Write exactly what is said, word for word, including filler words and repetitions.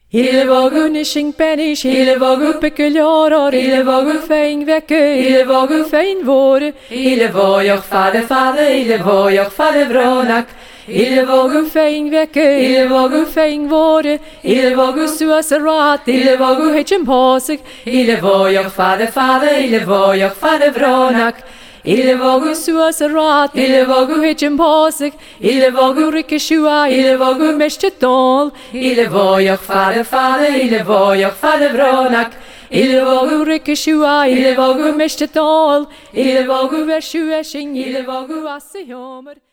Ile vagu nishing penish, ile vagu peculiar, ile vagu fein vecke, ile vagu fein vore, ile voyach fade fade, ile voyach fade vronak. Ile vagu fein vecke, ile vagu fein vore, ile vagu suas rat, ile vagu hitchem posig, ile voyach fade fade, ile voyach fade vronak. Ile vagu suas rat, ile vagu hitchem posig, ile vagu rikeshua, ile vagu meshtetol, ile voyach fade fade, ile voyach fade vronak. Ile vagu rikeshua, ile vagu meshtetol, ile vagu veshu eshing, ile vagu asihomer.